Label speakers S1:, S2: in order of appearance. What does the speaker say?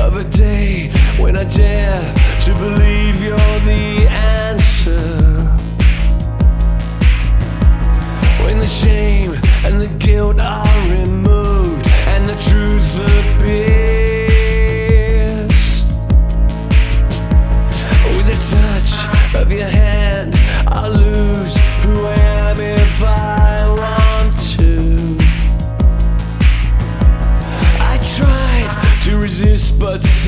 S1: of a day when I dare to believe you're the answer. When the shame and the guilt are